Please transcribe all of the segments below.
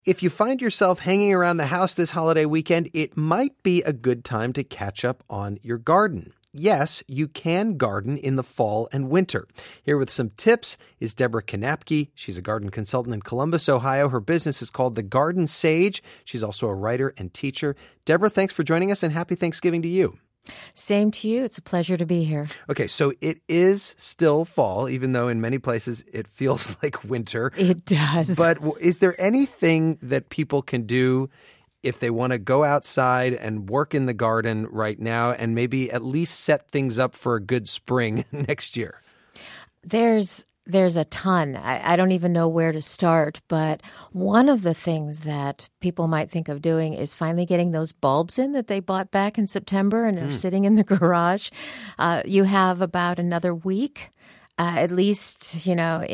If you find yourself hanging around the house this holiday weekend, it might be a good time to catch up on your garden. Yes, you can garden in the fall and winter. Here with some tips is Deborah Kanapke. She's a garden consultant in Columbus, Ohio. Her business is called The Garden Sage. She's also a writer and teacher. Deborah, thanks for joining us, and happy Thanksgiving to you. Same to you. It's a pleasure to be here. Okay, so it is still fall, even though in many places it feels like winter. It does. But is there anything that people can do if they want to go outside and work in the garden right now and maybe at least set things up for a good spring next year? There's a ton. I don't even know where to start, but one of the things that people might think of doing is finally getting those bulbs in that they bought back in September and are sitting in the garage. You have about another week, at least,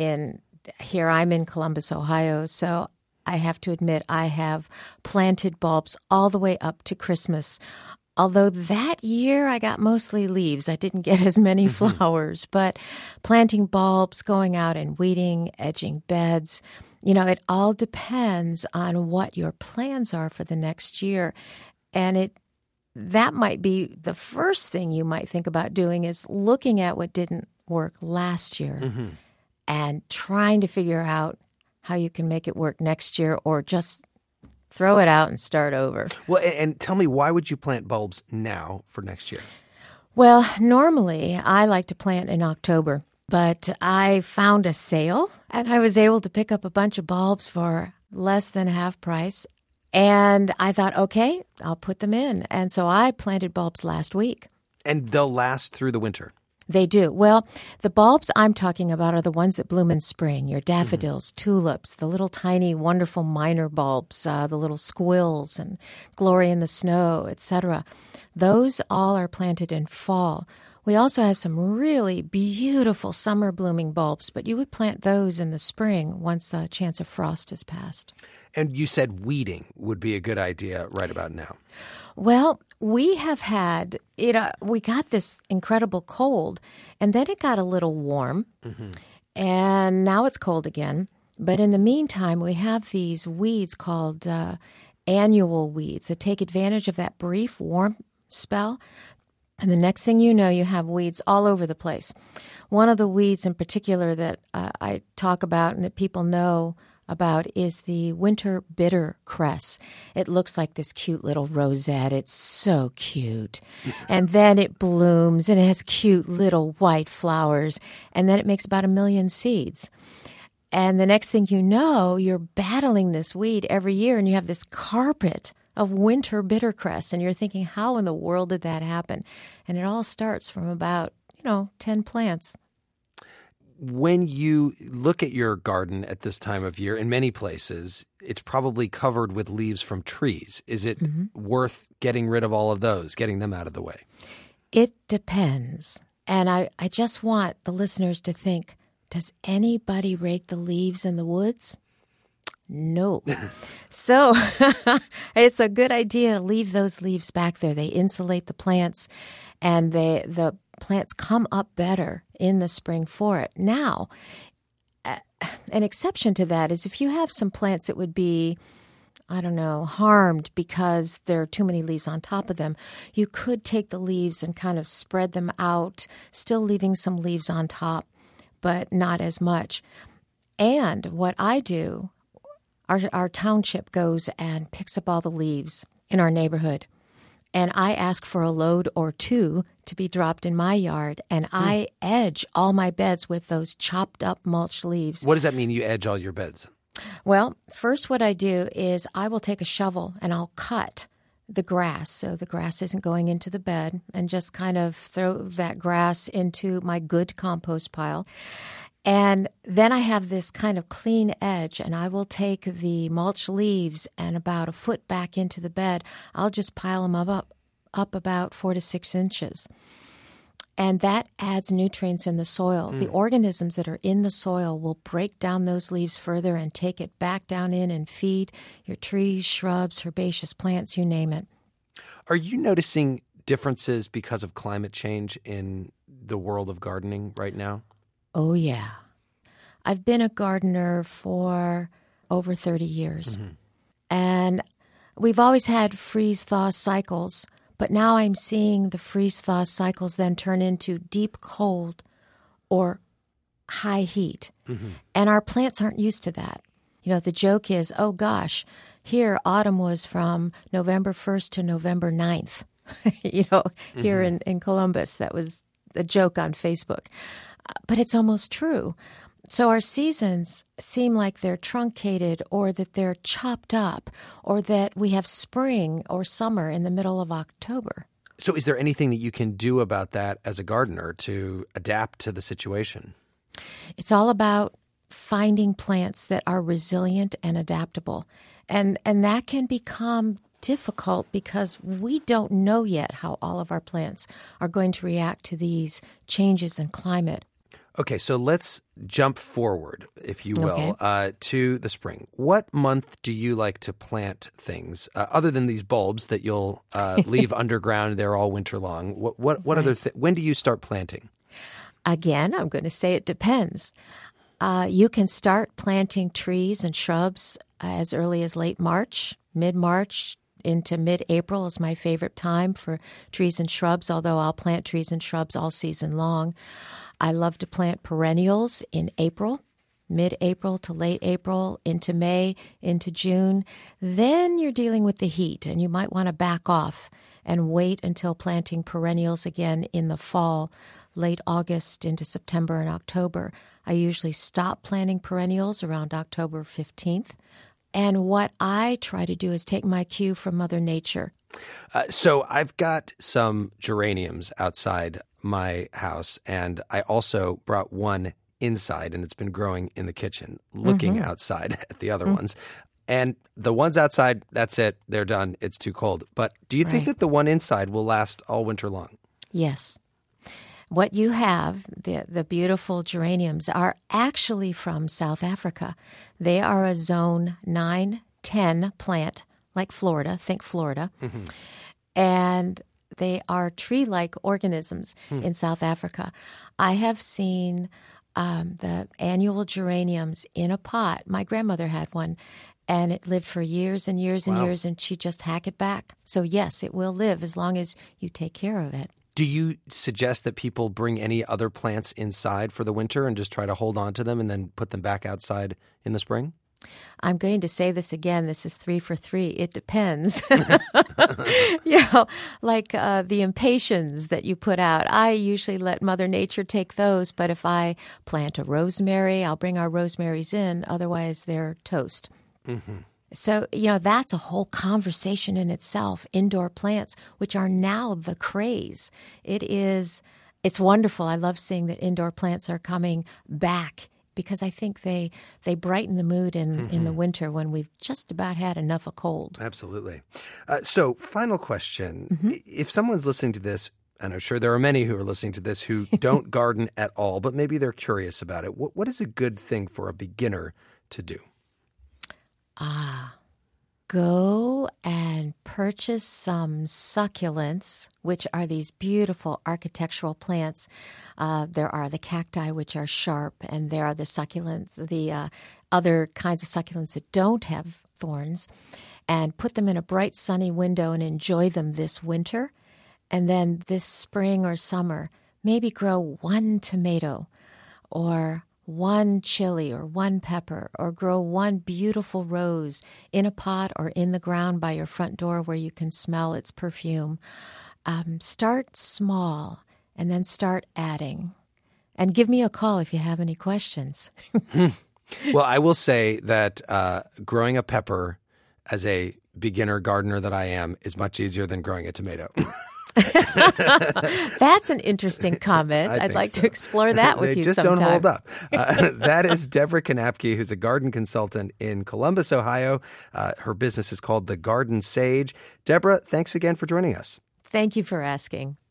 here I'm in Columbus, Ohio, so I have to admit I have planted bulbs all the way up to Christmas. Although that year I got mostly leaves. I didn't get as many flowers. But planting bulbs, going out and weeding, edging beds, it all depends on what your plans are for the next year. And that might be the first thing you might think about doing is looking at what didn't work last year and trying to figure out how you can make it work next year or just throw it out and start over. Well, and tell me, why would you plant bulbs now for next year? Well, normally I like to plant in October, but I found a sale and I was able to pick up a bunch of bulbs for less than half price. And I thought, okay, I'll put them in. And so I planted bulbs last week. And they'll last through the winter? They do. Well, the bulbs I'm talking about are the ones that bloom in spring, your daffodils, tulips, the little tiny, wonderful minor bulbs, the little squills and glory in the snow, etc. Those all are planted in fall. We also have some really beautiful summer blooming bulbs, but you would plant those in the spring once a chance of frost has passed. And you said weeding would be a good idea right about now. Well, we have had we got this incredible cold, and then it got a little warm, and now it's cold again. But in the meantime, we have these weeds called annual weeds that take advantage of that brief warm spell. And the next thing you know, you have weeds all over the place. One of the weeds in particular that I talk about and that people know about is the winter bitter cress. It looks like this cute little rosette. It's so cute. And then it blooms and it has cute little white flowers. And then it makes about 1 million seeds. And the next thing you know, you're battling this weed every year and you have this carpet of winter bitter cress. And you're thinking, how in the world did that happen? And it all starts from about, 10 plants. When you look at your garden at this time of year, in many places, it's probably covered with leaves from trees. Is it worth getting rid of all of those, getting them out of the way? It depends. And I just want the listeners to think, does anybody rake the leaves in the woods? No. So it's a good idea to leave those leaves back there. They insulate the plants, and the plants come up better in the spring for it. Now, an exception to that is if you have some plants that would be, harmed because there are too many leaves on top of them, you could take the leaves and kind of spread them out, still leaving some leaves on top, but not as much. And what I do, our township goes and picks up all the leaves in our neighborhood. And I ask for a load or two to be dropped in my yard, and I edge all my beds with those chopped up mulch leaves. What does that mean, you edge all your beds? Well, first what I do is I will take a shovel and I'll cut the grass so the grass isn't going into the bed, and just kind of throw that grass into my good compost pile. And then I have this kind of clean edge, and I will take the mulch leaves and about a foot back into the bed. I'll just pile them up about 4 to 6 inches. And that adds nutrients in the soil. The organisms that are in the soil will break down those leaves further and take it back down in and feed your trees, shrubs, herbaceous plants, you name it. Are you noticing differences because of climate change in the world of gardening right now? Oh, yeah. I've been a gardener for over 30 years. And we've always had freeze-thaw cycles, but now I'm seeing the freeze-thaw cycles then turn into deep cold or high heat. Mm-hmm. And our plants aren't used to that. The joke is, oh gosh, here autumn was from November 1st to November 9th, here in Columbus. That was a joke on Facebook. But it's almost true. So our seasons seem like they're truncated or that they're chopped up or that we have spring or summer in the middle of October. So is there anything that you can do about that as a gardener to adapt to the situation? It's all about finding plants that are resilient and adaptable. And that can become difficult because we don't know yet how all of our plants are going to react to these changes in climate. Okay, so let's jump forward, if you will, to the spring. What month do you like to plant things, other than these bulbs that you'll leave underground? They're all winter long. What right. other when do you start planting? Again, I'm going to say it depends. You can start planting trees and shrubs as early as late March, mid-March into mid-April is my favorite time for trees and shrubs, although I'll plant trees and shrubs all season long. I love to plant perennials in April, mid-April to late April, into May, into June. Then you're dealing with the heat, and you might want to back off and wait until planting perennials again in the fall, late August into September and October. I usually stop planting perennials around October 15th. And what I try to do is take my cue from Mother Nature. So I've got some geraniums outside my house, and I also brought one inside, and it's been growing in the kitchen, looking outside at the other ones. And the ones outside, that's it. They're done. It's too cold. But do you think that the one inside will last all winter long? Yes. What you have, the beautiful geraniums, are actually from South Africa. They are a zone 9-10 plant, like Florida. Think Florida. Mm-hmm. And they are tree-like organisms in South Africa. I have seen the annual geraniums in a pot. My grandmother had one, and it lived for years and years and years, and she'd just hack it back. So, yes, it will live as long as you take care of it. Do you suggest that people bring any other plants inside for the winter and just try to hold on to them and then put them back outside in the spring? I'm going to say this again. This is 3 for 3. It depends. Like the impatiens that you put out. I usually let Mother Nature take those, but if I plant a rosemary, I'll bring our rosemaries in. Otherwise, they're toast. Mm-hmm. So, that's a whole conversation in itself, indoor plants, which are now the craze. It's wonderful. I love seeing that indoor plants are coming back because I think they brighten the mood in the winter when we've just about had enough of cold. Absolutely. So, final question. Mm-hmm. If someone's listening to this, and I'm sure there are many who are listening to this who don't garden at all, but maybe they're curious about it, what is a good thing for a beginner to do? Go and purchase some succulents, which are these beautiful architectural plants. There are the cacti, which are sharp, and there are the succulents, the other kinds of succulents that don't have thorns, and put them in a bright, sunny window and enjoy them this winter. And then this spring or summer, maybe grow one tomato or one chili or one pepper, or grow one beautiful rose in a pot or in the ground by your front door where you can smell its perfume. Start small and then start adding. And give me a call if you have any questions. Well, I will say that growing a pepper as a beginner gardener that I am is much easier than growing a tomato. That's an interesting comment. I'd like to explore that with you sometime. They just don't hold up. That is Deborah Knapke, who's a garden consultant in Columbus, Ohio. Her business is called The Garden Sage. Deborah, thanks again for joining us. Thank you for asking.